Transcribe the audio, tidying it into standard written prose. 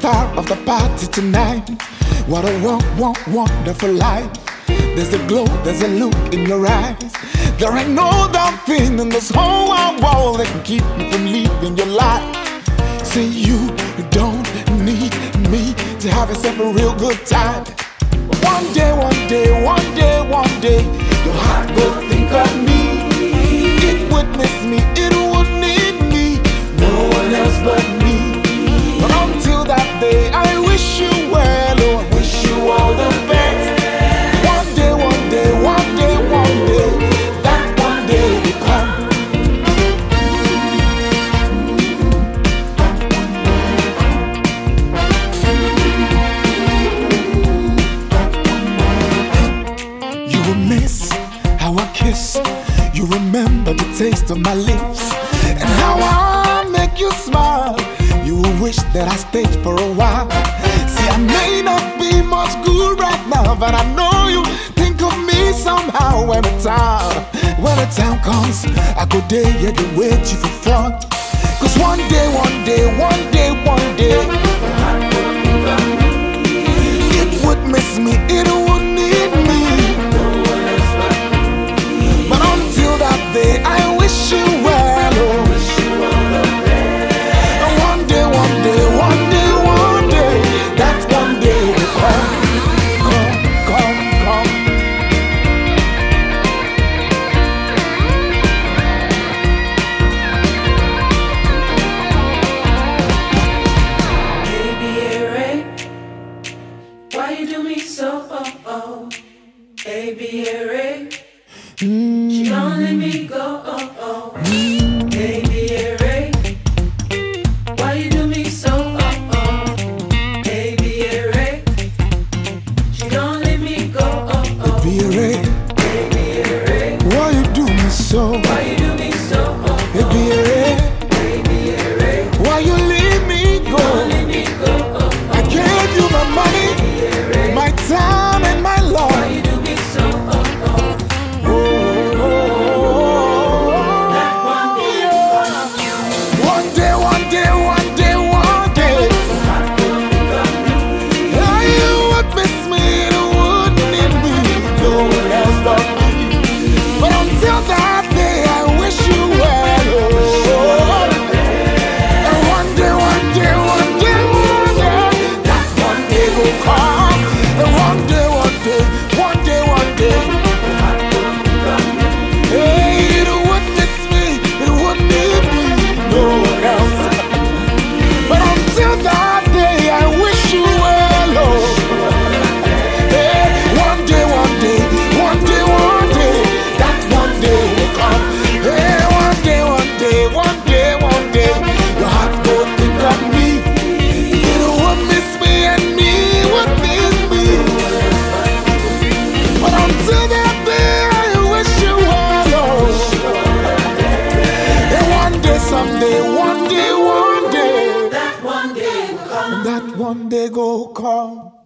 star of the party tonight. What a wonderful life. There's a glow, there's a look in your eyes. There ain't no damn thing in this whole wide world that can keep you from living your life. See, you don't need me to have yourself a real good time. One day, your heart will think of me. It would miss me, it would need me, no one else but me. But until that day, I wish you well, oh, I wish you all the best. One day, that one day will come. You will miss how I kiss. You remember the taste of my lips and how I make you smile. You will wish that I stayed for a while. See, I may not be much good right now, but I know you think of me somehow when the time comes. I go there, yeah, to wait you for front. Cause one day, it would miss me, it would need me. But until that day, I wish you well, oh. One day, that one day will come. Baby, Ray, why you do me so? Baby, Ray, she don't let me go. Baby, Ray, why you do me so? Baby, Ray, she don't let me go. Baby, why you do me so? Why you do me so? Baby, why you leave me go? Don't let me go. I gave you my money, my time and my love. Why you do me so? That one day, One day, you would miss me, it would need me, no one else but me. But until that day, I wish you well, oh. And one day, that one day will come. And one day, hey, it would miss me, it would need me, no one else. But until that day, I wish you well, oh. Hey, one day, that one day will come. Hey, one day, your heart will think of me. It would miss me and me would miss me. But until that day, I wish you well, oh. And one day, someday, one day, that one day will come. that one day go come.